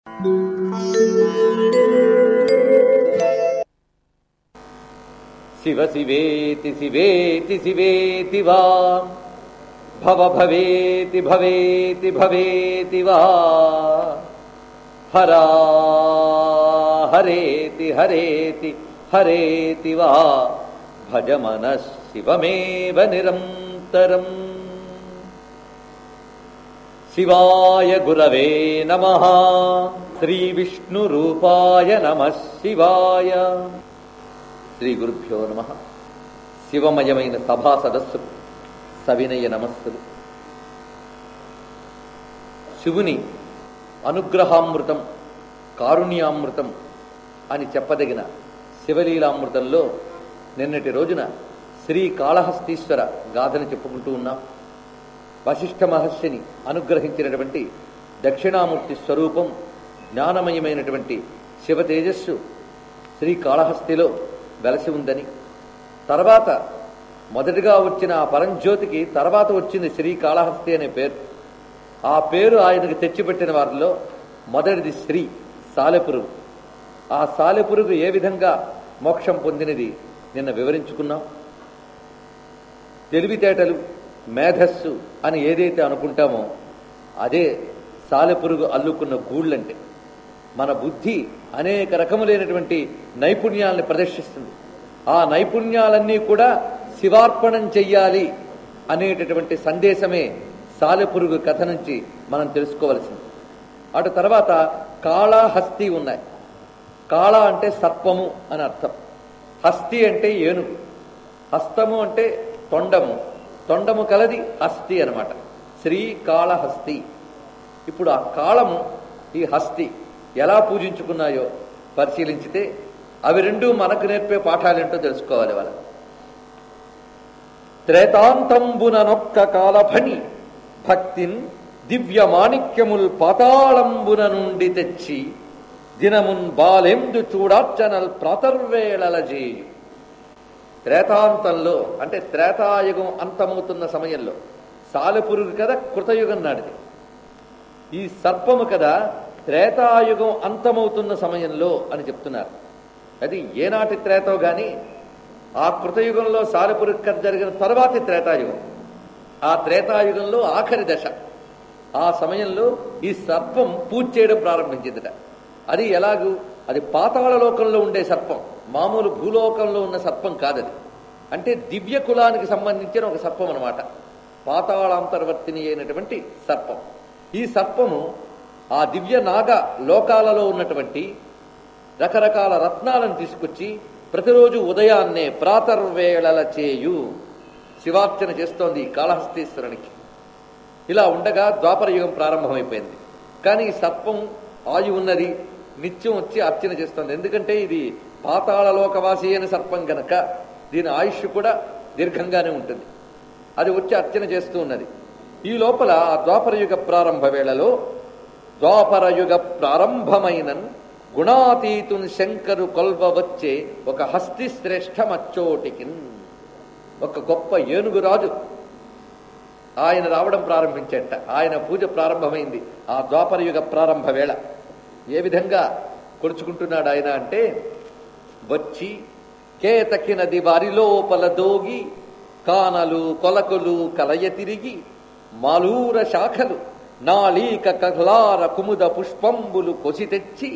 శివ శివేతి శివేతి శివేతి వా భవ భవేతి భవేతి భవేతి వా హరా హరేతి హరేతి హరేతి వా భజ మనః శివమేవ నిరంతరం. శివాయ గురవే నమః. శ్రీ విష్ణు రూపాయ నమః శివాయ. శ్రీ గురుభ్యో నమః. శివమయమైన సభా సదస్సు సవినయ నమస్సులు. శివుని అనుగ్రహామృతం, కారుణ్యామృతం అని చెప్పదగిన శివలీలామృతంలో నిన్నటి రోజున శ్రీకాళహస్తీశ్వర గాథను చెప్పుకుంటూ ఉన్నాం. వశిష్ఠ మహర్షిని అనుగ్రహించినటువంటి దక్షిణామూర్తి స్వరూపం జ్ఞానమయమైనటువంటి శివ తేజస్సు శ్రీకాళహస్తిలో వెలసి ఉందని, తర్వాత మొదటిగా వచ్చిన ఆ పరంజ్యోతికి తర్వాత వచ్చింది శ్రీకాళహస్తి అనే పేరు. ఆ పేరు ఆయనకు తెచ్చిపెట్టిన వారిలో మొదటిది శ్రీ సాలెపురుగు. ఆ సాలెపురుగు ఏ విధంగా మోక్షం పొందినది నిన్న వివరించుకున్నాం. తెలివితేటలు, మేధస్సు అని ఏదైతే అనుకుంటామో అదే సాలెపురుగు అల్లుకున్న గూళ్ళంటే. మన బుద్ధి అనేక రకములైనటువంటి నైపుణ్యాలను ప్రదర్శిస్తుంది. ఆ నైపుణ్యాలన్నీ కూడా శివార్పణం చెయ్యాలి అనేటటువంటి సందేశమే సాలెపురుగు కథ నుంచి మనం తెలుసుకోవలసింది. అటు తర్వాత కాళహస్తి ఉన్నాయి. కాళ అంటే సర్పము అని అర్థం, హస్తి అంటే ఏనుగు, హస్తము అంటే తొండము, తొండము కలది హస్తి అనమాట. శ్రీకాళహస్తి. ఇప్పుడు ఆ కాళము, ఈ హస్తి ఎలా పూజించుకున్నాయో పరిశీలించితే అవి రెండు మనకు నేర్పే పాఠాలేంటో తెలుసుకోవాలి. వాళ్ళ త్రేతాంతంబుననొక్క కాలభణి భక్తిన్ దివ్య మాణిక్యముల్ పాతాళంబున నుండి తెచ్చి దినమున్ బాలెందు చూడార్చనల్ ప్రాతర్వేళలజేయు. త్రేతాంతంలో అంటే త్రేతాయుగం అంతమవుతున్న సమయంలో, సాలెపురుగు కదా కృతయుగం నాటిది, ఈ సర్పము కదా త్రేతాయుగం అంతమవుతున్న సమయంలో అని చెప్తున్నారు. అది ఏనాటి త్రేతో గాని ఆ కృతయుగంలో సాలెపురుగు కథ జరిగిన తర్వాతి త్రేతాయుగం. ఆ త్రేతాయుగంలో ఆఖరి దశ. ఆ సమయంలో ఈ సర్పం పూజ చేయడం ప్రారంభించిందిట. అది ఎలాగూ, అది పాతాళ లోకంలో ఉండే సర్పం, మామూలు భూలోకంలో ఉన్న సర్పం కాదది. అంటే దివ్య కులానికి సంబంధించిన ఒక సర్పం అనమాట, పాతాళాంతర్వర్తిని అయినటువంటి సర్పం. ఈ సర్పము ఆ దివ్య నాగ లోకాలలో ఉన్నటువంటి రకరకాల రత్నాలను తీసుకొచ్చి ప్రతిరోజు ఉదయాన్నే ప్రాతర్వేళల చేయు శివార్చన చేస్తోంది కాళహస్తీశ్వరునికి. ఇలా ఉండగా ద్వాపర యుగం ప్రారంభమైపోయింది. కానీ ఈ సర్పం ఆయు ఉన్నది, నిత్యం వచ్చి అర్చన చేస్తోంది. ఎందుకంటే ఇది పాతాళలోకవాసి అయిన సర్పం గనక దీని ఆయుష్ కూడా దీర్ఘంగానే ఉంటుంది. అది వచ్చి అర్చన చేస్తూ ఉన్నది. ఈ లోపల ఆ ద్వాపరయుగ ప్రారంభ వేళలో, ద్వాపరయుగ ప్రారంభమైనన్ గుణాతీతున్ శంకరు కొల్వ వచ్చే ఒక హస్తి శ్రేష్టమచ్చోటికి, ఒక గొప్ప ఏనుగురాజు ఆయన రావడం ప్రారంభించేట. ఆయన పూజ ప్రారంభమైంది ఆ ద్వాపరయుగ ప్రారంభ వేళ. ఏ విధంగా కొలుచుకుంటున్నాడు ఆయన అంటే, వచ్చి కేతకి నది వారిలోపల దోగి కానలు కొలకులు కలయ తిరిగి మాలూర శాఖలు నాళీక కహ్లార కుముద పుష్పంబులు కొసి తెచ్చి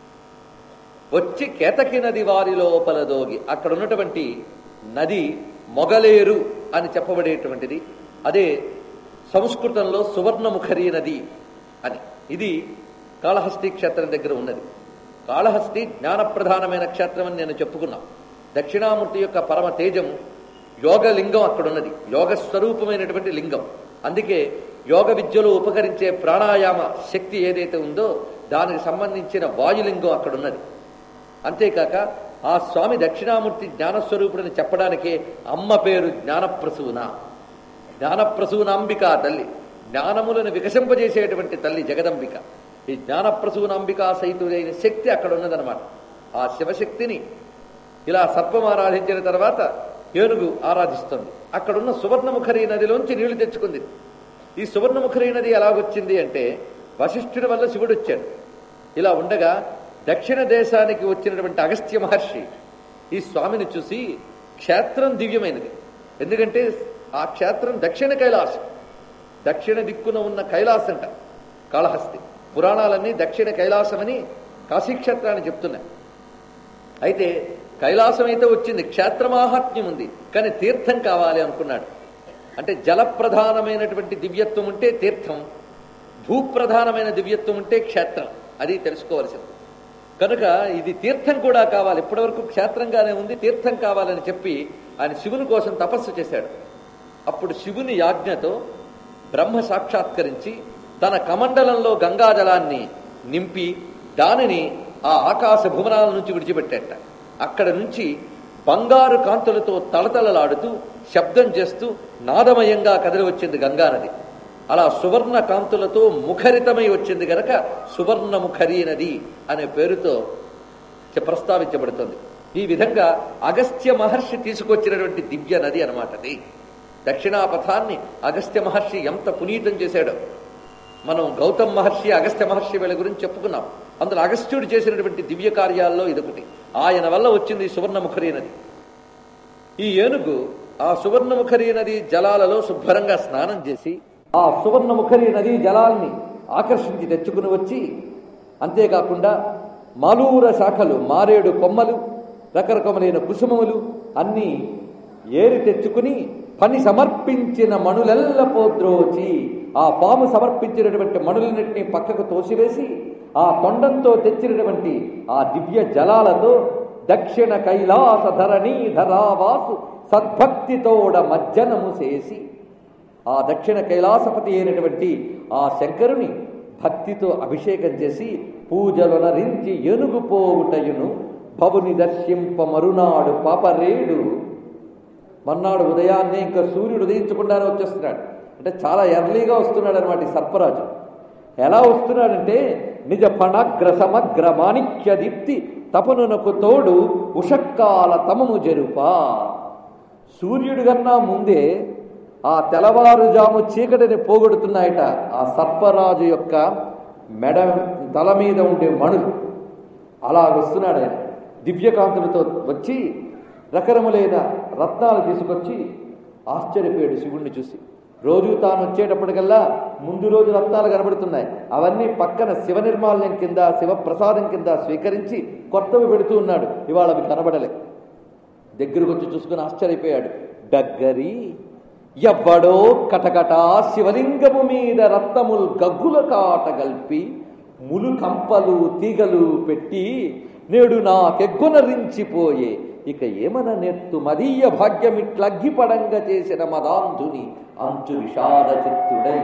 వచ్చి కేతకి నది వారి లోపల దోగి. అక్కడ ఉన్నటువంటి నది మొగలేరు అని చెప్పబడేటువంటిది. అదే సంస్కృతంలో సువర్ణముఖరి నది అని. ఇది కాళహస్తి క్షేత్రం దగ్గర ఉన్నది. కాళహస్తి జ్ఞానప్రధానమైన క్షేత్రం అని నేను చెప్పుకున్నా. దక్షిణామూర్తి యొక్క పరమ తేజం యోగలింగం అక్కడున్నది, యోగ స్వరూపమైనటువంటి లింగం. అందుకే యోగ విద్యలో ఉపకరించే ప్రాణాయామ శక్తి ఏదైతే ఉందో దానికి సంబంధించిన వాయులింగం అక్కడున్నది. అంతేకాక ఆ స్వామి దక్షిణామూర్తి జ్ఞానస్వరూపుడని చెప్పడానికే అమ్మ పేరు జ్ఞానప్రసూన. జ్ఞానప్రసూనాంబిక తల్లి, జ్ఞానములను వికసింపజేసేటువంటి తల్లి జగదంబిక. ఈ జ్ఞానప్రసూనాంబికా సహితుడైన శక్తి అక్కడ ఉన్నదనమాట. ఆ శివశక్తిని ఇలా సర్పం ఆరాధించిన తర్వాత ఏనుగు ఆరాధిస్తుంది. అక్కడున్న సువర్ణముఖరి నదిలోంచి నీళ్లు తెచ్చుకుంది. ఈ సువర్ణముఖరి నది ఎలాగొచ్చింది అంటే, వశిష్ఠుడి వల్ల శివుడు వచ్చాడు. ఇలా ఉండగా దక్షిణ దేశానికి వచ్చినటువంటి అగస్త్య మహర్షి ఈ స్వామిని చూసి క్షేత్రం దివ్యమైనది. ఎందుకంటే ఆ క్షేత్రం దక్షిణ కైలాసం, దక్షిణ దిక్కున ఉన్న కైలాసంట కాళహస్తి. పురాణాలన్నీ దక్షిణ కైలాసమని కాశీక్షేత్రాన్ని చెప్తున్నాయి. అయితే కైలాసం అయితే వచ్చింది, క్షేత్రమాహాత్మ్యం ఉంది, కానీ తీర్థం కావాలి అనుకున్నాడు. అంటే జలప్రధానమైనటువంటి దివ్యత్వం ఉంటే తీర్థం, భూప్రధానమైన దివ్యత్వం ఉంటే క్షేత్రం. అది తెలుసుకోవాల్సింది. కనుక ఇది తీర్థం కూడా కావాలి, ఇప్పటివరకు క్షేత్రంగానే ఉంది, తీర్థం కావాలని చెప్పి ఆయన శివుని కోసం తపస్సు చేశాడు. అప్పుడు శివుని యాజ్ఞతో బ్రహ్మ సాక్షాత్కరించి తన కమండలంలో గంగాజలాన్ని నింపి దానిని ఆ ఆకాశ భువనాల నుంచి విడిచిపెట్టాట. అక్కడ నుంచి బంగారు కాంతులతో తళతళలాడుతూ శబ్దం చేస్తూ నాదమయంగా కదిలి వచ్చింది గంగానది. అలా సువర్ణ కాంతులతో ముఖరితమై వచ్చింది గనక సువర్ణముఖరీ నది అనే పేరుతో ప్రస్తావించబడుతుంది. ఈ విధంగా అగస్త్య మహర్షి తీసుకొచ్చినటువంటి దివ్య నది అనమాట అది. దక్షిణాపథాన్ని అగస్త్య మహర్షి ఎంత పునీతం చేశాడో మనం గౌతమ్ మహర్షి, అగస్త్య మహర్షి వీళ్ళ గురించి చెప్పుకున్నాం. అందులో అగస్త్యుడు చేసినటువంటి దివ్య కార్యాల్లో ఇదొకటి. ఆయన వల్ల వచ్చింది సువర్ణముఖరీ నది. ఈ ఏనుగు ఆ సువర్ణముఖరీ నది జలాలలో శుభ్రంగా స్నానం చేసి ఆ సువర్ణముఖరీ నది జలాల్ని ఆకర్షించి తెచ్చుకుని వచ్చి, అంతేకాకుండా మాలూర శాఖలు, మారేడు కొమ్మలు, రకరకములైన కుసుమములు అన్నీ ఏరి తెచ్చుకుని పని సమర్పించిన మణులెల్ల పోద్రోచి ఆ పాము సమర్పించినటువంటి మణులన్నింటినీ పక్కకు తోసివేసి ఆ తొండంతో తెచ్చినటువంటి ఆ దివ్య జలాలతో దక్షిణ కైలాస ధరణీ ధరావాసు సద్భక్తితోడ మజ్జనము చేసి ఆ దక్షిణ కైలాసపతి అయినటువంటి ఆ శంకరుని భక్తితో అభిషేకం చేసి పూజలొనరించి ఏనుగు పోవుటయును భవుని దర్శింప మరునాడు పాపరేడు. మర్నాడు ఉదయాన్నే ఇంకా సూర్యుడు ఉదయించకుండానే వచ్చేస్తున్నాడు. అంటే చాలా ఎర్లీగా వస్తున్నాడు అనమాట ఈ సర్పరాజు. ఎలా వస్తున్నాడంటే నిజ పణగ్ర సమగ్ర మాణిక్య దీప్తి తపనునకు తోడు ఉషక్కాల తమము జరుపా. సూర్యుడి కన్నా ముందే ఆ తెల్లవారుజాము చీకటిని పోగొడుతున్నాయట ఆ సర్పరాజు యొక్క మెడ తల మీద ఉండే మణులు. అలా వస్తున్నాడు ఆయన దివ్యకాంతులతో వచ్చి రకరములైన రత్నాలు తీసుకొచ్చి ఆశ్చర్యపోయాడు శివుణ్ణి చూసి. రోజు తాను వచ్చేటప్పటికల్లా ముందు రోజు రత్నాలు కనబడుతున్నాయి, అవన్నీ పక్కన శివ నిర్మాల్యం కింద శివప్రసాదం కింద స్వీకరించి కొత్తవి పెడుతూ ఉన్నాడు. ఇవాళ అవి కనబడలే. దగ్గరకు వచ్చి చూసుకుని ఆశ్చర్యపోయాడు. దగ్గరి ఎవ్వడో కటకట శివలింగము మీద రత్నముల్ గగ్గుల కాట గల్పి ములు కంపలు తీగలు పెట్టి నేడు నాకెగ్గునరించిపోయే ఇక ఏమన నెత్తు మదీయ భాగ్యమిట్లగ్గిపడంగా చేసిన మదాంధుని అంచు విషాద చిత్తుడై.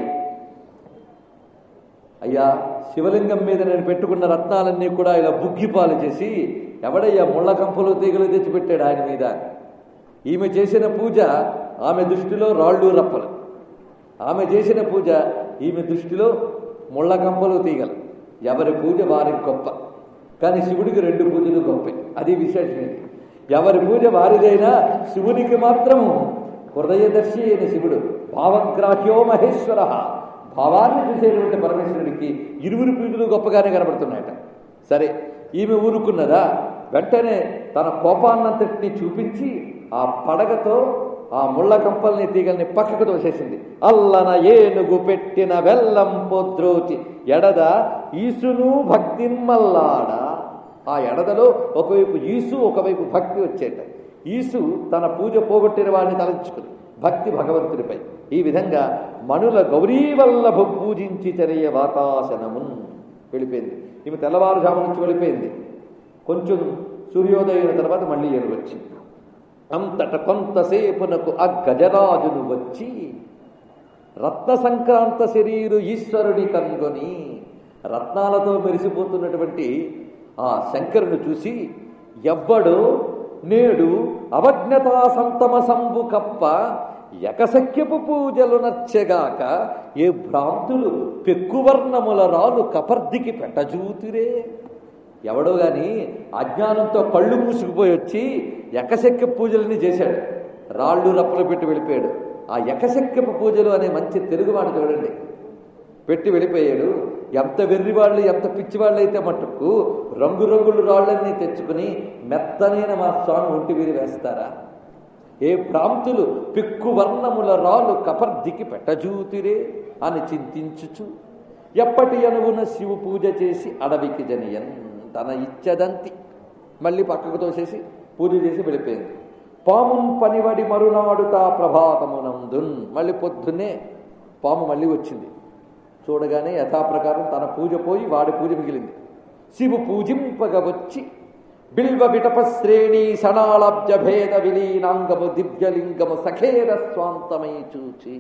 అయ్యా, శివలింగం మీద నేను పెట్టుకున్న రత్నాలన్నీ కూడా ఇలా బుగ్గిపాలు చేసి ఎవడయ్యా ముళ్ళ కంపలు తీగలు తెచ్చిపెట్టాడు ఆయన మీద. ఈమె చేసిన పూజ ఆమె దృష్టిలో రాళ్ళు రప్పలు, ఆమె చేసిన పూజ ఈమె దృష్టిలో ముళ్ళ కంపలు తీగలు. ఎవరి పూజ వారికి గొప్ప, కానీ శివుడికి రెండు పూజలు గొప్పే. అది విశేషం. ఎవరి పూజ వారిదైనా శివునికి మాత్రము హృదయదర్శి అయిన శివుడు భావగ్రాహ్యో మహేశ్వర, భావాన్ని చూసేటువంటి పరమేశ్వరుడికి ఇరువురు పూజలు గొప్పగానే కనబడుతున్నాయట. సరే, ఈమె ఊరుకున్నదా? వెంటనే తన కోపాన్నంతటిని చూపించి ఆ పడగతో ఆ ముళ్ళ కంపల్ని తీగల్ని పక్కకు తోసేసింది. అల్లన ఏనుగు పెట్టిన వెల్లం పొద్రోచి ఎడద ఈసును భక్తిన్మల్లాడ. ఆ ఎడదలో ఒకవైపు ఈసు, ఒకవైపు భక్తి వచ్చేట. ఈసు తన పూజ పోగొట్టిన వాడిని తలంచుకుంది, భక్తి భగవంతుడిపై. ఈ విధంగా మనుల గౌరీవల్లభ పూజించి చర్య వాతాసనమున్ వెళ్ళిపోయింది. ఈమె తెల్లవారుజాము నుంచి వెళ్ళిపోయింది. కొంచెం సూర్యోదయం తర్వాత మళ్ళీ ఏనుగు వచ్చింది. అంతట కొంతసేపునకు ఆ గజరాజును వచ్చి రత్న సంక్రాంత శరీరు ఈశ్వరుడి కనుగొని రత్నాలతో మెరిసిపోతున్నటువంటి ఆ శంకరుని చూసి ఎవ్వడు నేడు అవజ్ఞతా సంతమ సంబు కప్ప ఎకసఖ్యపు పూజలు నర్చెగాక ఏ భ్రాంతులు పెక్కువర్ణముల రాలు కపర్దికి పెట్టజూతురే. ఎవడో గాని అజ్ఞానంతో కళ్ళు మూసుకుపోయి వచ్చి ఎకశక్య పూజలని చేశాడు, రాళ్ళు రప్పలు పెట్టి వెళ్ళిపోయాడు. ఆ ఎకశక్యపు పూజలు అనే మంచి తెలుగు మాట చూడండి, పెట్టి వెళ్ళిపోయాడు. ఎంత వెర్రివాళ్ళు ఎంత పిచ్చివాళ్ళు అయితే మట్టుకు రంగురంగుల రాళ్ళన్నీ తెచ్చుకుని మెత్తనైన మా స్వామి ఒంటి మీద వేస్తారా? ఏ భ్రాంతులు పిక్కు వర్ణముల రాళ్ళు కపర్దికి పెట్టజూతిరే అని చింతించుచు ఎప్పటి అనువున శివు పూజ చేసి అడవికి జనియన్ తన ఇచ్చదంతి మళ్ళీ పక్కకు తోసేసి పూజ చేసి వెళ్ళిపోయింది. పామున్ పనివడి మరునాడుతా ప్రభాతమునందున్ మళ్ళీ పొద్దున్నే పాము మళ్ళీ వచ్చింది. చూడగానే యథాప్రకారం తన పూజ పోయి వాడి పూజ మిగిలింది. శివు పూజింపగ వచ్చి బిల్వ విటప శ్రేణి సణాళబ్జ భేద విలీనాంగము దివ్యలింగము సఖేర స్వాంతమై చూచి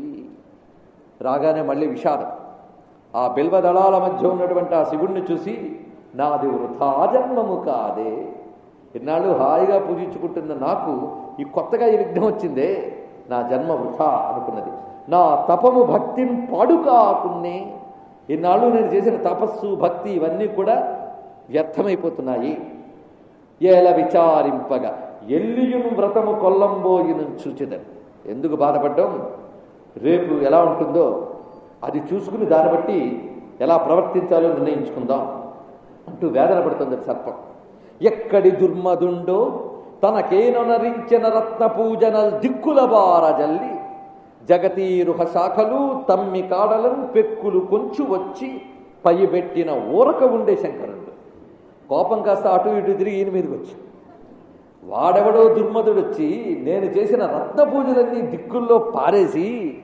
రాగానే మళ్ళీ విషాదం. ఆ బిల్వ దళాల మధ్య ఉన్నటువంటి ఆ శివుణ్ణి చూసి నాది వృథా జన్మము కాదే, ఇన్నాళ్ళు హాయిగా పూజించుకుంటున్న నాకు ఈ కొత్తగా ఈ విఘ్నం వచ్చిందే, నా జన్మ వృథా అనుకున్నది. నా తపము భక్తిని పాడు కాకున్నే, ఇన్నాళ్ళు నేను చేసిన తపస్సు భక్తి ఇవన్నీ కూడా వ్యర్థమైపోతున్నాయి. ఏల విచారింపగా ఎల్లియును వ్రతము కొల్లంబోయిను చూచెదను. ఎందుకు బాధపడ్డాం? రేపు ఎలా ఉంటుందో అది చూసుకుని దాన్ని బట్టి ఎలా ప్రవర్తించాలో నిర్ణయించుకుందాం అంటూ వేదన పడుతుంది సర్పం. ఎక్కడి దుర్మదుండో తనకేనొనరించిన రత్న పూజనల్ దిక్కుల బారజల్లి జగతీరుహ శాఖలు తమ్మి కాడలను పెక్కులు కొంచు వచ్చి పైబెట్టిన ఊరక ఉండే శంకరుడు కోపం కాస్త అటు ఇటు తిరిగి ఈయన మీదకి వచ్చి వాడెవడో దుర్మదుడు వచ్చి నేను చేసిన రత్న పూజలన్నీ దిక్కుల్లో పారేసి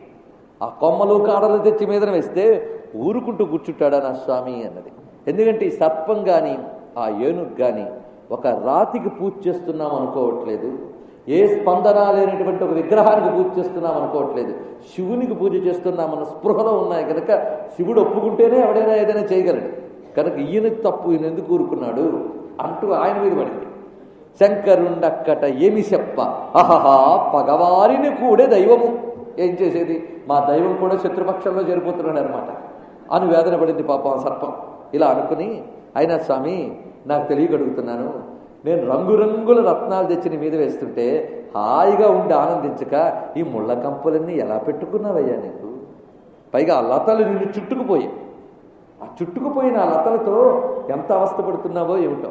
ఆ కొమ్మలు కాడలు తెచ్చి మీదన వేస్తే ఊరుకుంటూ కూర్చుంటాడా నా స్వామి అన్నది. ఎందుకంటే ఈ సర్పం కానీ ఆ ఏనుగు కానీ ఒక రాతికి పూజ చేస్తున్నాం అనుకోవట్లేదు, ఏ స్పందన లేనటువంటి ఒక విగ్రహానికి పూజ చేస్తున్నాం అనుకోవట్లేదు, శివునికి పూజ చేస్తున్నామన్న స్పృహలో ఉన్నాయి కనుక శివుడు ఒప్పుకుంటేనే ఎవడైనా ఏదైనా చేయగలడు కనుక ఈయన తప్పు ఈయన ఎందుకు ఊరుకున్నాడు అంటూ ఆయన మీద పడింది. శంకరుండక్కట ఏమి చెప్ప అహహా పగవారిని కూడే దైవము, ఏం చేసేది మా దైవం కూడా శత్రుపక్షంలో జరిపోతున్నాడు అనమాట అని వేదన పడింది పాపం సర్పం. ఇలా అనుకుని అయినా స్వామి నాకు తెలియగలుగుతున్నాను, నేను రంగురంగుల రత్నాలు తెచ్చి నీ మీద వేస్తుంటే హాయిగా ఉండి ఆనందించక ఈ ముళ్ళ కంపలన్నీ ఎలా పెట్టుకున్నావయ్యా నీకు? పైగా ఆ లతలు నిన్ను చుట్టుకుపోయి ఆ చుట్టుకుపోయిన ఆ లతలతో ఎంత అవస్థపడుతున్నావో ఏమిటో.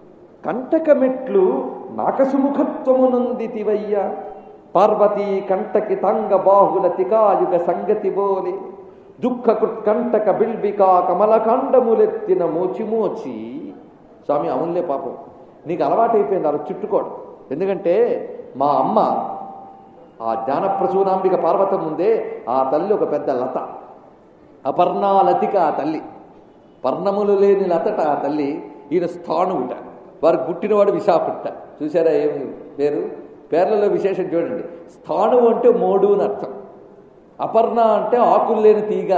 కంటకమెట్లు నాకసుముఖత్వమునందితివయ్యా పార్వతీ కంటకి తంగ బాహుల తికాయుగ సంగతి బోలి దుఃఖకృత్ కంటక బిల్బికా కమలకాండములెత్తిన మోచిమోచి. స్వామి అవునులే పాపం నీకు అలవాటైపోయింది అలా చుట్టుకోవడం. ఎందుకంటే మా అమ్మ ఆ జ్ఞానప్రసూనాంబిక పార్వతం ముందే ఆ తల్లి ఒక పెద్ద లత, అపర్ణాలతిక ఆ తల్లి, పర్ణములు లేని లతట ఆ తల్లి. ఈయన స్థాణువుట, వారికి పుట్టినవాడు విశాఖుట్ట. చూసారా ఏమి పేరు? పేర్లలో విశేషం చూడండి. స్థాణువు అంటే మోడు అని అర్థం, అపర్ణ అంటే ఆకులు లేని తీగ,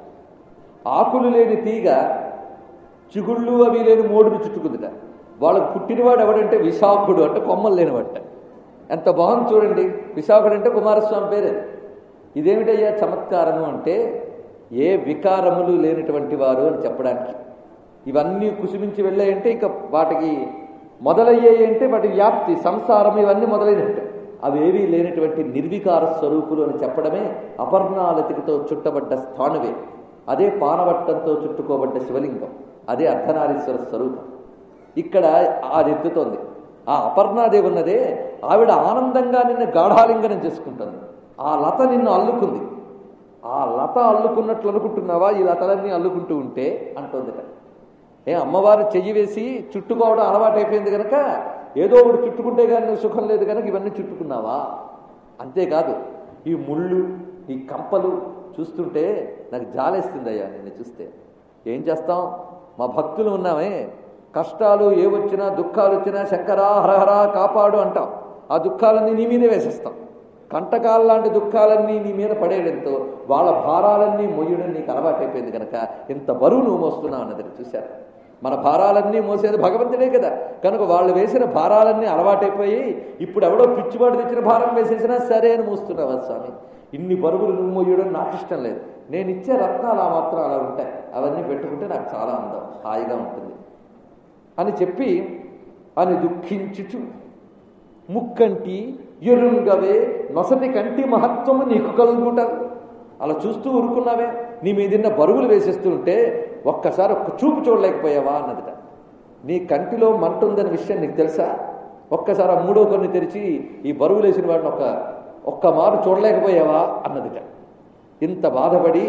ఆకులు లేని తీగ చిగుళ్ళు అవి లేని మోడును చుట్టుకుందిట. వాళ్ళకు పుట్టినవాడు ఎవడంటే విశాఖుడు అంటే కొమ్మలు లేనివాడట. ఎంత బాగుంది చూడండి. విశాఖుడు అంటే కుమారస్వామి పేరే. ఇదేమిటయ్యా చమత్కారము అంటే ఏ వికారములు లేనటువంటి వారు అని చెప్పడానికి. ఇవన్నీ కుసుమించి వెళ్ళాయంటే ఇక వాటికి మొదలయ్యాయి అంటే వాటి వ్యాప్తి సంసారం ఇవన్నీ మొదలైనట్టు. అవేవీ లేనటువంటి నిర్వికార స్వరూపులు అని చెప్పడమే అపర్ణాలతికతో చుట్టబడ్డ స్థాణువే. అదే పానవట్టంతో చుట్టుకోబడ్డ శివలింగం, అదే అర్ధనారీశ్వర స్వరూపం. ఇక్కడ అది ఎత్తుతోంది. ఆ అపర్ణాదేవి ఉన్నదే ఆవిడ ఆనందంగా నిన్ను గాఢాలింగనం చేసుకుంటుంది. ఆ లత నిన్ను అల్లుకుంది. ఆ లత అల్లుకున్నట్లు అనుకుంటున్నావా? ఈ లతలన్నీ అల్లుకుంటూ ఉంటే అంటుందిట. అమ్మవారు చెయ్యి వేసి చుట్టుకోవడం అలవాటైపోయింది కనుక ఏదో ఒకటి చుట్టుకుంటే కానీ నువ్వు సుఖం లేదు కనుక ఇవన్నీ చుట్టుకున్నావా? అంతేకాదు ఈ ముళ్ళు ఈ కంపలు చూస్తుంటే నాకు జాలేస్తుందయ్యా నిన్ను చూస్తే. ఏం చేస్తాం, మా భక్తులు ఉన్నామే, కష్టాలు ఏ వచ్చినా దుఃఖాలు వచ్చినా శంకరా హరహరా కాపాడు అంటాం. ఆ దుఃఖాలన్నీ నీ మీదే వేసేస్తాం. కంటకాల లాంటి దుఃఖాలన్నీ నీ మీద పడేయడంతో వాళ్ళ భారాలన్నీ మొయ్యడం నీకు అలవాటైపోయింది కనుక ఇంత బరువు నువ్వు మోస్తున్నావు అన్నది చూశారు. మన భారాలన్నీ మోసేది భగవంతుడే కదా, కనుక వాళ్ళు వేసిన భారాలన్నీ అలవాటైపోయి ఇప్పుడు ఎవడో పిచ్చివాడు తెచ్చిన భారం వేసేసినా సరే అని మోస్తున్నావా స్వామి? ఇన్ని బరువులు నువ్వు మోయడం నాకు ఇష్టం లేదు. నేను ఇచ్చే రత్నాలు ఆ మాత్రం అలా ఉంటాయి, అవన్నీ పెట్టుకుంటే నాకు చాలా అందం హాయిగా ఉంటుంది అని చెప్పి అని దుఃఖించుచు ముక్కంటి ఎరుంగవే నొసటి కంటి మహత్వము నీకు కలుగుట. అలా చూస్తూ ఊరుకున్నావే, నీ మీదిన్న బరువులు వేసేస్తూ ఉంటే ఒక్కసారి ఒక్క చూపు చూడలేకపోయావా అన్నదిట. నీ కంటిలో మంట ఉందనే విషయం నీకు తెలుసా? ఒక్కసారి ఆ మూడో కన్ను తెరిచి ఈ బరువులు వేసిన వాడిని ఒక్క మారు చూడలేకపోయావా అన్నదిట. ఇంత బాధపడి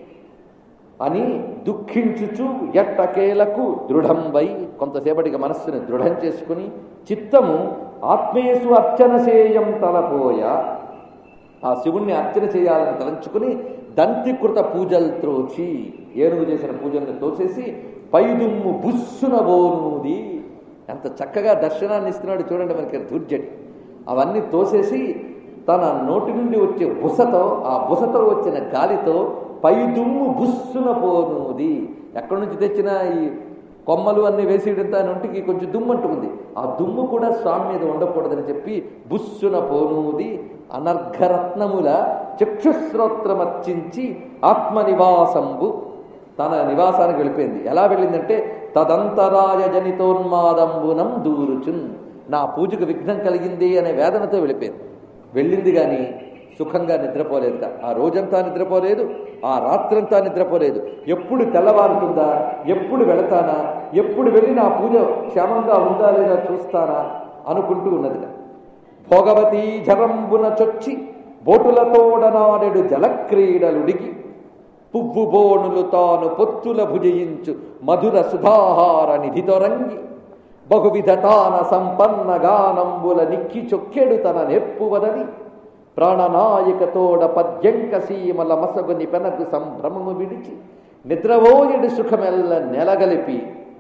అని దుఃఖించుచు ఎట్టకేలకు దృఢంబై కొంతసేపటికి మనస్సుని దృఢం చేసుకుని చిత్తము ఆత్మేసు అర్చన చేయం తలపోయ ఆ శివుణ్ణి అర్చన చేయాలని తలంచుకుని దంతికృత పూజలు త్రోచి ఏనుగు చేసిన పూజల్ని తోసేసి పైదుమ్ము బుస్సున బోనుది. ఎంత చక్కగా దర్శనాన్ని ఇస్తున్నాడు చూడండి మనకి దుర్జటి. అవన్నీ తోసేసి తన నోటి నుండి వచ్చే బుసతో ఆ బుసతో వచ్చిన గాలితో పైదుమ్ము బుస్సున పోనుది. ఎక్కడి నుంచి తెచ్చినా ఈ కొమ్మలు అన్ని వేసేయడంతో నొంటికి కొంచెం దుమ్ము అంటుంది. ఆ దుమ్ము కూడా స్వామి మీద ఉండకూడదని చెప్పి బుస్సున పోనుది. అనర్ఘరత్నముల చక్షుశ్రోత్రమర్చించి ఆత్మనివాసంబు తన నివాసానికి వెళ్ళిపోయింది. ఎలా వెళ్ళిందంటే తదంతరాయ జనితోన్మాదంబునం దూరుచున్ నా పూజకు విఘ్నం కలిగింది అనే వేదనతో వెళ్ళిపోయింది. వెళ్ళింది కానీ సుఖంగా నిద్రపోలేదుట. ఆ రోజంతా నిద్రపోలేదు, ఆ రాత్రంతా నిద్రపోలేదు. ఎప్పుడు తెల్లవారుతుందా, ఎప్పుడు వెళతానా, ఎప్పుడు వెళ్ళి నా పూజ క్షేమంగా ఉందా లేదా చూస్తానా అనుకుంటూ ఉన్నదిట. భోగవతీ జరంబున చొచ్చి బోటులతోడనాడెడు జలక్రీడలుడిగి పువ్వు బోనులు తాను పొత్తుల భుజయించు మధుర సుధాహార నిధితొరంగి బహువిధ తాన సంపన్న గానంబుల నిక్కి చొక్కెడు తన నెప్పువదని ప్రాణనాయకతోడ పద్యంక సీమల మసగుని పెనకు సంభ్రమము విడిచి నిద్రవోయడు సుఖమెల్ల నెలగలిపి.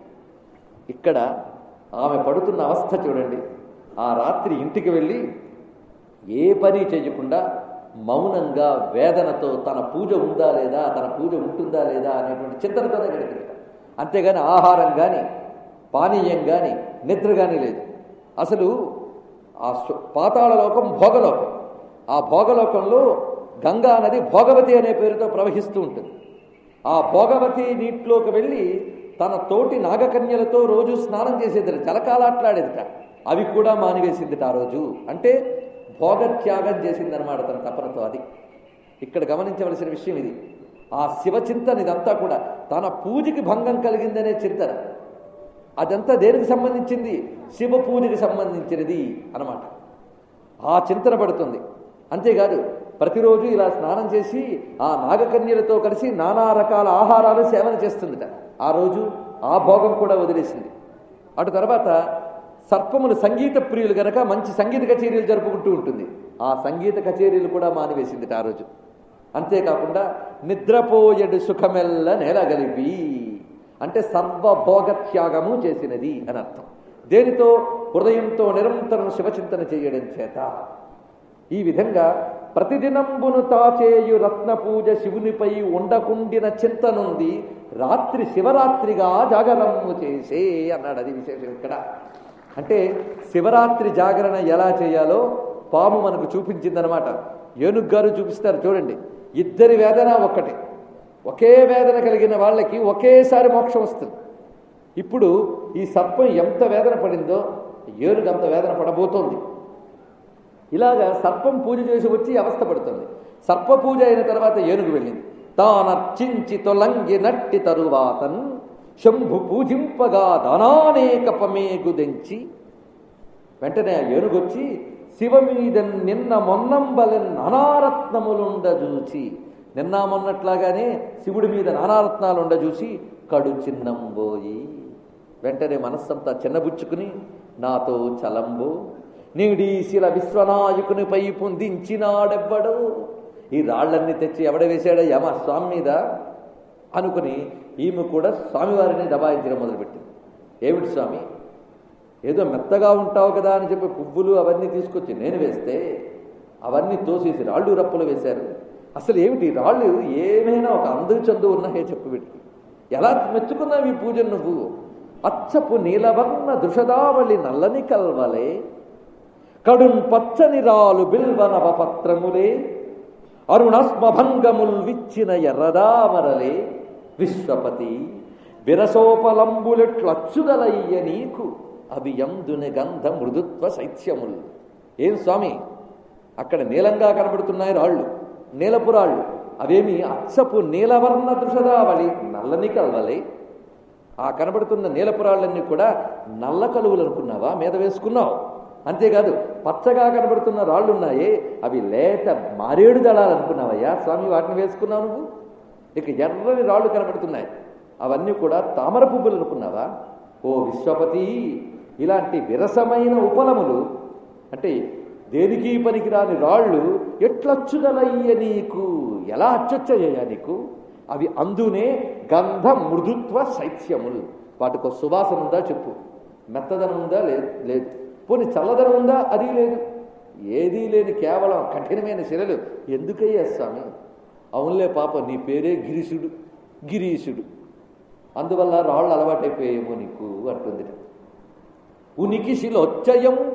ఇక్కడ ఆమె పడుతున్న అవస్థ చూడండి. ఆ రాత్రి ఇంటికి వెళ్ళి ఏ పని చేయకుండా మౌనంగా వేదనతో తన పూజ ఉందా లేదా, తన పూజ ఉంటుందా లేదా అనేటువంటి చింతనతోనే గడిపింది. అంతేగాని ఆహారం కానీ పానీయం కానీ నిద్ర కానీ లేదు. అసలు ఆ పాతాళలోకం భోగలోకం. ఆ భోగలోకంలో గంగా నది భోగవతి అనే పేరుతో ప్రవహిస్తూ ఉంటుంది. ఆ భోగవతి నీటిలోకి వెళ్ళి తన తోటి నాగకన్యలతో రోజు స్నానం చేసేదిట, జలకాలాట్లాడేదిట. అవి కూడా మానివేసిందిట ఆ రోజు. అంటే భోగత్యాగం చేసిందనమాట తన తపనతో. అది ఇక్కడ గమనించవలసిన విషయం. ఇది ఆ శివచింతన, ఇదంతా కూడా తన పూజకి భంగం కలిగిందనే చింతన. అదంతా దేనికి సంబంధించింది? శివ పూజకి సంబంధించినది అన్నమాట. ఆ చింతన పడుతుంది. అంతేకాదు ప్రతిరోజు ఇలా స్నానం చేసి ఆ నాగకన్యలతో కలిసి నానా రకాల ఆహారాలు సేవన చేస్తుందిట. ఆ రోజు ఆ భోగం కూడా వదిలేసింది. అటు తర్వాత సర్పములు సంగీత ప్రియులు గనక మంచి సంగీత కచేరీలు జరుపుకుంటూ ఉంటుంది. ఆ సంగీత కచేరీలు కూడా మానివేసిందిట ఆ రోజు. అంతేకాకుండా నిద్రపోయడు సుఖమెల్ల నేలగలిపి అంటే సర్వభోగత్యాగము చేసినది అని అర్థం. దేనితో? హృదయంతో నిరంతరం శివచింతన చేయడం చేత. ఈ విధంగా ప్రతిదినంబును తాచేయు రత్న పూజ శివునిపై ఉండకుండిన చింతనుంది రాత్రి శివరాత్రిగా జాగరము చేసే అన్నాడు. అది విశేషం ఇక్కడ. అంటే శివరాత్రి జాగరణ ఎలా చేయాలో పాము మనకు చూపించిందనమాట. ఏనుగు గారు చూపిస్తారు చూడండి. ఇద్దరి వేదన ఒక్కటే. ఒకే వేదన కలిగిన వాళ్ళకి ఒకేసారి మోక్షం వస్తుంది. ఇప్పుడు ఈ సర్పం ఎంత వేదన పడిందో ఏనుగు అంత వేదన పడబోతోంది. ఇలాగా సర్పం పూజ చేసి వచ్చి అవస్థ పడుతుంది. సర్ప పూజ అయిన తర్వాత ఏనుగు వెళ్ళింది. తానర్చించి తొలంగి నట్టి తరువాతన్ శంభు పూజింపగా ధనానేకపమేగుదెంచి వెంటనే ఆ ఏనుగొచ్చి శివ మీద నిన్న మొన్నంబలెన్ నానారత్నములుండజూచి, నిన్న మొన్నట్లాగానే శివుడి మీద నానారత్నాలు ఉండజూసి కడు చిన్నంబోయి వెంటనే మనస్సంతా చిన్నబుచ్చుకుని నాతో చలంబో నీడీశిల విశ్వనాయకుని పై పొందించినాడెవ్వడో, ఈ రాళ్లన్నీ తెచ్చి ఎవడ వేశాడో యమ స్వామి మీద అనుకుని ఈమె కూడా స్వామివారిని దబాయించడం మొదలుపెట్టింది. ఏమిటి స్వామి, ఏదో మెత్తగా ఉంటావు కదా అని చెప్పి పువ్వులు అవన్నీ తీసుకొచ్చి నేను వేస్తే అవన్నీ తోసేసి రాళ్ళు రప్పులు వేశారు. అసలు ఏమిటి రాళ్ళు ఏమైనా ఒక అందు చందు ఉన్నాయే చెప్పు వీటికి. ఎలా మెచ్చుకున్నావు ఈ పూజను నువ్వు? అచ్చపు నీలవర్ణ దృషదావళి నల్లని కల్వలే కడున్ పచ్చని రాలు బిల్వనవ పత్రములే అరుణస్మభంగముల్ విచ్చిన ఎర్రదామరలే విశ్వపతి విరసోపలంబులెట్లచ్చుగలయ్య నీకు అవి యందుని గంధ మృదుత్వ శైత్యములు. ఏం స్వామి, అక్కడ నీలంగా కనబడుతున్నాయి రాళ్ళు, నీలపు రాళ్ళు. అవేమి అచ్చపు నీలవర్ణ దృషదావళి, నల్లని కల్వలే. ఆ కనబడుతున్న నీలపురాళ్ళన్నీ కూడా నల్ల కలువులు అనుకున్నావా, మీద వేసుకున్నావు. అంతేకాదు పచ్చగా కనబడుతున్న రాళ్ళున్నాయే అవి లేత మారేడు దళాలు అనుకున్నావయ్యా స్వామి, వాటిని వేసుకున్నావు నువ్వు. ఇక ఎర్రని రాళ్ళు కనబడుతున్నాయి, అవన్నీ కూడా తామర పువ్వులు అనుకున్నావా. ఓ విశ్వపతి, ఇలాంటి విరసమైన ఉపలములు అంటే దేనికి పనికిరాని రాళ్ళు ఎట్లచ్చుదలయ్య నీకు, ఎలా అచ్చొచ్చయ్యా నీకు. అవి అందునే గంధ మృదుత్వ శైత్యములు. వాటికి సువాసన ఉందా చెప్పు, మెత్తదనం ఉందా లేదు, పోనీ చల్లదనం ఉందా అది లేదు, ఏదీ లేని కేవలం కఠినమైన శిలలు ఎందుకయ్యా స్వామి. అవునులే పాప, నీ పేరే గిరీశుడు, అందువల్ల రాళ్ళు అలవాటైపోయేమో నీకు అంటుంది. ఉనికి శిలోచ్చయంబు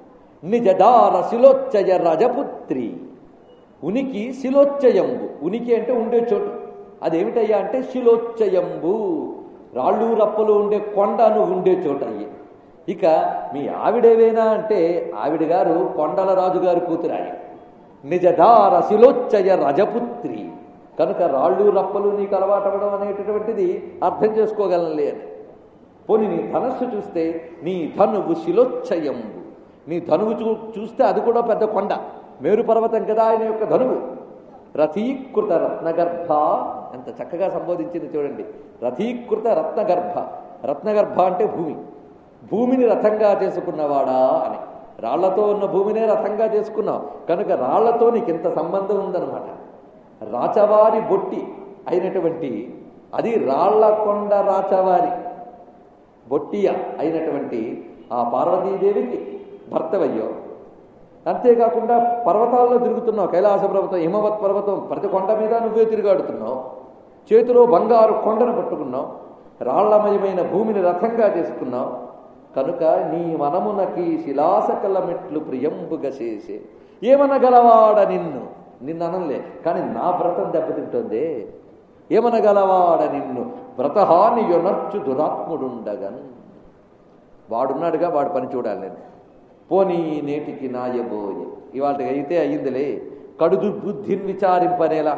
నిజదార శిలోచ్చయ రజపుత్రి. ఉనికి శిలోచ్చయంబు, ఉనికి అంటే ఉండే చోటు, అదేమిటయ్యా అంటే శిలోచ్చయంబు, రాళ్ళు రప్పలు ఉండే కొండను ఉండే చోటు అయ్యి. ఇక మీ ఆవిడేవేనా అంటే ఆవిడ గారు కొండల రాజుగారు కూతురాయి, నిజదార శిలోచ్చయ రజపుత్రి. కనుక రాళ్ళు రప్పలు నీకు అలవాటవడం అనేటటువంటిది అర్థం చేసుకోగలనులే అని. పోనీ నీ ధనస్సు చూస్తే నీ ధనువు శిలోచ్చయంబు, నీ ధనువు చూస్తే అది కూడా పెద్ద కొండ, మేరు పర్వతం కదా ఆయన యొక్క ధనువు. రథీకృత రత్నగర్భ, ఎంత చక్కగా సంబోధించింది చూడండి. రథీకృత రత్నగర్భ, రత్నగర్భ అంటే భూమి, భూమిని రథంగా చేసుకున్నవాడా అని. రాళ్లతో ఉన్న భూమినే రథంగా చేసుకున్నావు కనుక రాళ్లతో నీకు ఇంత సంబంధం ఉందన్నమాట. రాచవారి బొట్టి అయినటువంటి అది రాళ్లకొండ రాచవారి బొట్టియ అయినటువంటి ఆ పార్వతీదేవికి భర్తవయ్యో. అంతేకాకుండా పర్వతాల్లో తిరుగుతున్నావు, కైలాస పర్వతం, హిమవత్ పర్వతం, ప్రతి కొండ మీద నువ్వే తిరుగాడుతున్నావు, చేతిలో బంగారు కొండను పట్టుకున్నావు, రాళ్లమయమైన భూమిని రథంగా చేసుకున్నావు. కనుక నీ మనమునకి శిలాసకల మెట్లు ప్రియంబుగా చేసే ఏమనగలవాడ నిన్ననలే, కానీ నా వ్రతం దెబ్బతింటుందే. ఏమనగలవాడ నిన్ను వ్రతహాని యొనర్చు దురాత్ముడుండగన్. వాడున్నాడుగా, వాడు పని చూడాలి నేను. పోనీ నేటికి నాయబోయే, ఇవాళకి అయితే అయ్యిందిలే, కడుదు బుద్ధిని విచారింపనేలా.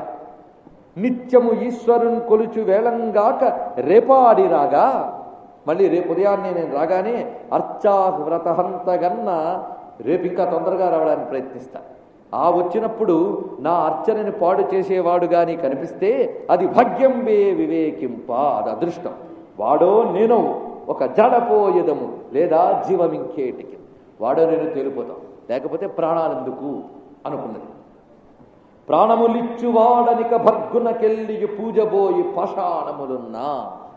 నిత్యము ఈశ్వరుని కొలుచు వేళంగాక రేపాడి రాగా, మళ్ళీ రేపు ఉదయాన్నే నేను రాగానే అర్చా వ్రతహంతగన్న రేపు ఇంకా తొందరగా రావడానికి ప్రయత్నిస్తా. ఆ వచ్చినప్పుడు నా అర్చనని పాడు చేసేవాడు గాని కనిపిస్తే అది భాగ్యం వే వివేకింప, అది అదృష్టం. వాడో నేను ఒక జడపోయేదము లేదా జీవమింకేటికి, వాడో నేను తేలిపోతాం, లేకపోతే ప్రాణాలెందుకు అనుకున్నది. ప్రాణములిచ్చువాడనిక భర్గునకెల్లి పూజబోయి పాషాణములున్నా.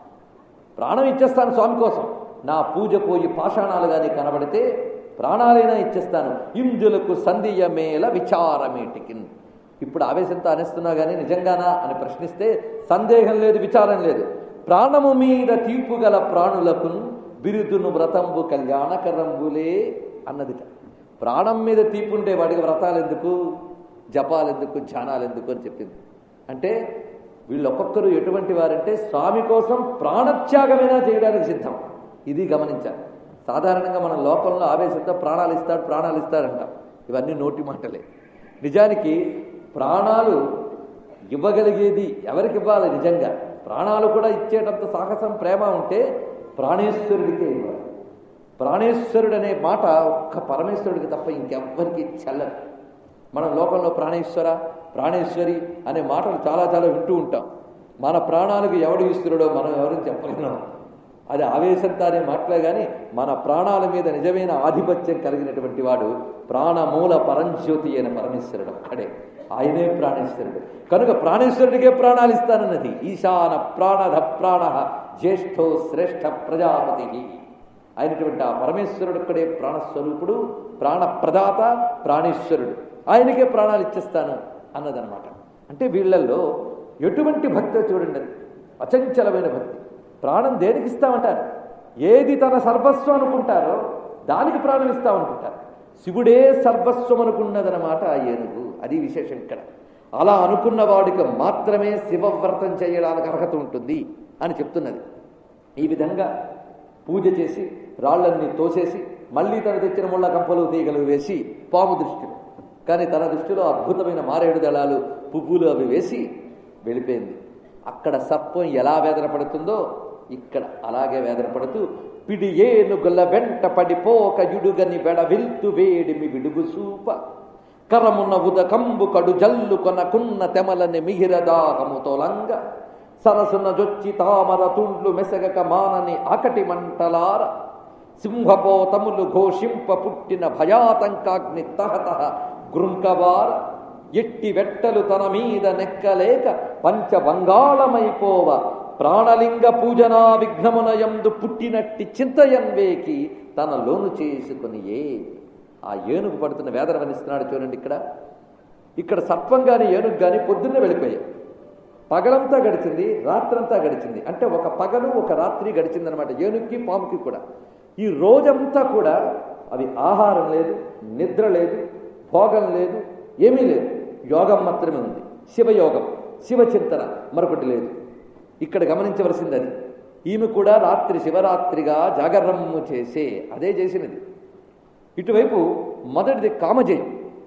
ప్రాణం ఇచ్చేస్తాను స్వామి కోసం, నా పూజ పోయి పాషాణాలు కానీ కనబడితే ప్రాణాలైనా ఇచ్చేస్తాను. ఇందులకు సంధియ మేల విచారమేటికిన్. ఇప్పుడు ఆవేశంతో అనేస్తున్నా కానీ నిజంగానా అని ప్రశ్నిస్తే సందేహం లేదు, విచారం లేదు. ప్రాణము మీద తీపు గల ప్రాణులకు బిరుదును వ్రతంబు కళ్యాణకరంబులే అన్నదిట. ప్రాణం మీద తీపుంటే వాడికి వ్రతాలు ఎందుకు, జపాలు ఎందుకు, ధ్యానాలు ఎందుకు అని చెప్పింది. అంటే వీళ్ళు ఒక్కొక్కరు ఎటువంటి వారంటే స్వామి కోసం ప్రాణత్యాగమైనా చేయడానికి సిద్ధం. ఇది గమనించాలి. సాధారణంగా మన లోకంలో ఆవేశంతో ప్రాణాలు ఇస్తాడంటాం, ఇవన్నీ నోటి మాటలే. నిజానికి ప్రాణాలు ఇవ్వగలిగేది ఎవరికి ఇవ్వాలి? నిజంగా ప్రాణాలు కూడా ఇచ్చేటంత సాహసం, ప్రేమ ఉంటే ప్రాణేశ్వరుడికే ఇవ్వాలి. ప్రాణేశ్వరుడు అనే మాట ఒక్క పరమేశ్వరుడికి తప్ప ఇంకెవ్వరికి చెల్లదు. మనం లోకంలో ప్రాణేశ్వర, ప్రాణేశ్వరి అనే మాటలు చాలా చాలా వింటూ ఉంటాం. మన ప్రాణాలకు ఎవడు ఈశ్వరుడో మనం ఎవరిని చెప్పలేము. అది ఆవేశంతో అనే మాటలే కానీ మన ప్రాణాల మీద నిజమైన ఆధిపత్యం కలిగినటువంటి వాడు ప్రాణమూల పరంజ్యోతి అయిన పరమేశ్వరుడు ఒక్కడే, ఆయనే ప్రాణేశ్వరుడు. కనుక ప్రాణేశ్వరుడికే ప్రాణాలు ఇస్తానన్నది. ఈశాన ప్రాణధ ప్రాణ జ్యేష్ఠో శ్రేష్ఠ ప్రజాపతి అయినటువంటి ఆ పరమేశ్వరుడు ఒక్కడే ప్రాణస్వరూపుడు, ప్రాణప్రదాత, ప్రాణేశ్వరుడు. ఆయనకే ప్రాణాలు ఇచ్చేస్తాను అన్నదనమాట. అంటే వీళ్ళల్లో ఎటువంటి భక్తి చూడండి, అచంచలమైన భక్తి. ప్రాణం దేనికి ఇస్తామంటారు? ఏది తన సర్వస్వం అనుకుంటారో దానికి ప్రాణం ఇస్తామనుకుంటారు. శివుడే సర్వస్వం అనుకున్నదనమాట ఆ ఏనుగు. అది విశేషం ఇక్కడ. అలా అనుకున్న వాడికి మాత్రమే శివవ్రతం చేయడానికి అర్హత ఉంటుంది అని చెప్తున్నది. ఈ విధంగా పూజ చేసి రాళ్లన్నీ తోసేసి మళ్ళీ తను తెచ్చిన ముళ్ళ కంపలు తీగలు వేసి పాము దృష్టిలో, కానీ తన దృష్టిలో అద్భుతమైన మారేడు దళాలు పువ్వులు అవి వేసి వెళ్ళిపోయింది. అక్కడ సర్పం ఎలా వేదన పడుతుందో ఇక్కడ అలాగే వేదన పడుతూ పిడి ఏనుగుల వెంట పడిపోక యుడుగని వెడవిల్తు వేడిమి విడుగు సూప కరమున ఉదకంబు కడు జల్లు కొనకున్న తెమలని మిహిరదాహము తొలంగ సరసున జొచ్చి తామర తుండ్లు మెసగక మానని ఆకటి మంటలార సింహపోతములు ఘోషింప పుట్టిన భయాతంకాగ్ని తహతహ గృంకవార ఎట్టి వెట్టలు తన మీద నెక్కలేక పంచబంగాళమైపోవ ప్రాణలింగ పూజనా విఘ్నమునయందు పుట్టినట్టి చింతయన్వేకి తన లోను చేసుకునియే. ఆ ఏనుగు పడుతున్న వేదన వర్ణిస్తున్నాడు చూడండి. ఇక్కడ సర్పం గాని ఏనుగు గాని పొద్దున్నే వెళ్ళిపోయాయి. పగలంతా గడిచింది, రాత్రంతా గడిచింది. అంటే ఒక పగలు ఒక రాత్రి గడిచిందనమాట ఏనుగుకి పాముకి కూడా. ఈ రోజంతా కూడా అవి ఆహారం లేదు, నిద్ర లేదు, భోగం లేదు, ఏమీ లేదు. యోగం మాత్రమే ఉంది. శివయోగం, శివచింతన, మరొకటి లేదు. ఇక్కడ గమనించవలసింది అది. ఈమె కూడా రాత్రి శివరాత్రిగా జాగరము చేసే అదే చేసినది. ఇటువైపు మొదటిది కామజేయం.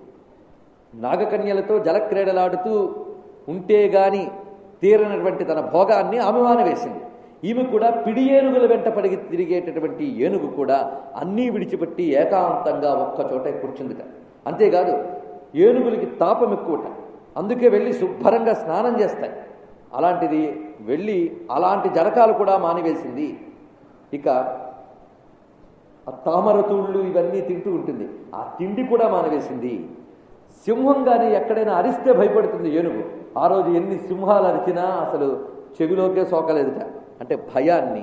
నాగకన్యలతో జలక్రీడలాడుతూ ఉంటే గాని తీరనటువంటి తన భోగాన్ని ఆమె మానవేసింది. ఈమె కూడా పిడి ఏనుగుల వెంట పడిగి తిరిగేటటువంటి ఏనుగు కూడా అన్నీ విడిచిపెట్టి ఏకాంతంగా ఒక్కచోటే కూర్చుందిట. అంతేకాదు ఏనుగులకి తాపం ఎక్కువట, అందుకే వెళ్ళి శుభ్రంగా స్నానం చేస్తాయి. అలాంటిది వెళ్ళి అలాంటి జరకాలు కూడా మానివేసింది. ఇక ఆ తామరతూళ్ళు ఇవన్నీ తింటూ ఉంటుంది, ఆ తిండి కూడా మానివేసింది. సింహం కానీ ఎక్కడైనా అరిస్తే భయపడుతుంది ఏనుగు. ఆ రోజు ఎన్ని సింహాలు అరిచినా అసలు చెవిలోకే సోకలేదుట. అంటే భయాన్ని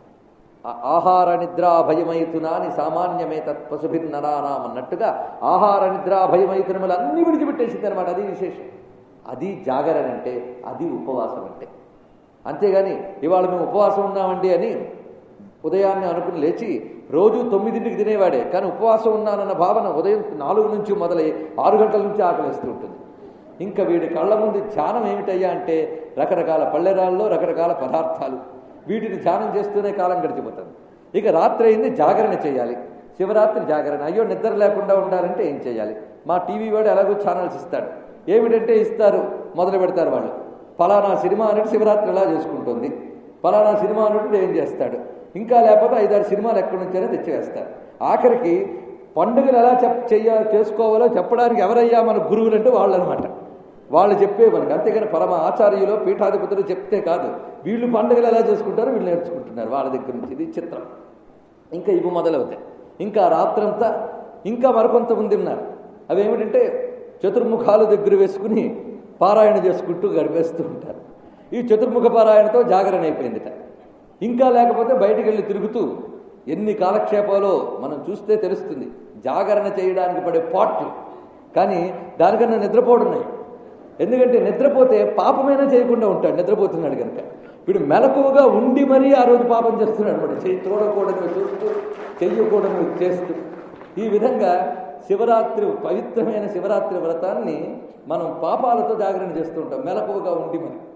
ఆహార నిద్రా భయమైతునాని సామాన్యమే తత్పశుభిర్నరానాం అన్నట్టుగా ఆహార నిద్రా భయమైతునములు అన్నీ విడిచిపెట్టేసింది అనమాట. అది విశేషం. అది జాగరణ అంటే, అది ఉపవాసం అంటే. అంతేగాని ఇవాళ మేము ఉపవాసం ఉన్నామండి అని ఉదయాన్నే అనుకుని లేచి రోజు 9ంటికి తినేవాడే, కానీ ఉపవాసం ఉన్నానన్న భావన ఉదయం 4 నుంచి మొదలై 6 గంటల నుంచి ఆకలిస్తూ ఉంటుంది. ఇంకా వీడి కళ్ళ ముందు ధ్యానం ఏమిటయ్యా అంటే రకరకాల పళ్ళెరాల్లో రకరకాల పదార్థాలు, వీటిని ధ్యానం చేస్తూనే కాలం గడిచిపోతుంది. ఇక రాత్రి అయింది, జాగరణ చేయాలి. శివరాత్రి జాగరణ. అయ్యో నిద్ర లేకుండా ఉండాలంటే ఏం చేయాలి? మా టీవీ వాడు ఎలాగో ఛానల్స్ ఇస్తాడు. ఏమిటంటే ఇస్తారు, మొదలు పెడతారు వాళ్ళు. ఫలానా సినిమా అన్నట్టు శివరాత్రి ఎలా చేసుకుంటుంది, ఫలానా సినిమా అన్నట్టు ఏం చేస్తాడు. ఇంకా లేకపోతే 5-6 సినిమాలు ఎక్కడి నుంచైనా తెచ్చివేస్తారు. ఆఖరికి పండుగలు ఎలా చేసుకోవాలో చెప్పడానికి ఎవరయ్యా మన గురువులు అంటే వాళ్ళు అనమాట. వాళ్ళు చెప్పే మనకు. అంతేగాని పరమ ఆచార్యులు పీఠాధిపతులు చెప్తే కాదు, వీళ్ళు పండుగలు ఎలా చేసుకుంటారో వీళ్ళు నేర్చుకుంటున్నారు వాళ్ళ దగ్గర నుంచి. ఇది చిత్రం. ఇంకా ఇవి మొదలవుతాయి. ఇంకా రాత్రంతా ఇంకా మరికొంతమంది ఉన్నారు. అవి ఏమిటంటే చతుర్ముఖాలు దగ్గర వేసుకుని పారాయణ చేసుకుంటూ గడిపేస్తూ ఉంటారు. ఈ చతుర్ముఖ పారాయణతో జాగరణ అయిపోయిందిట. ఇంకా లేకపోతే బయటికి వెళ్ళి తిరుగుతూ ఎన్ని కాలక్షేపాలో మనం చూస్తే తెలుస్తుంది. జాగరణ చేయడానికి పడే పాట్లు కానీ దానికన్నా నిద్రపోవడున్నాయి. ఎందుకంటే నిద్రపోతే పాపమైనా చేయకుండా ఉంటాడు, నిద్రపోతున్నాడు కనుక. వీడు మెలకువగా ఉండి మరీ ఆ రోజు పాపం చేస్తున్నాడు అనమాట. చూడకూడదు చూస్తూ, చెయ్యకూడదు చేస్తూ. ఈ విధంగా శివరాత్రి, పవిత్రమైన శివరాత్రి వ్రతాన్ని మనం పాపాలతో జాగరణ చేస్తూ ఉంటాం, మెలకువగా ఉండి మరి.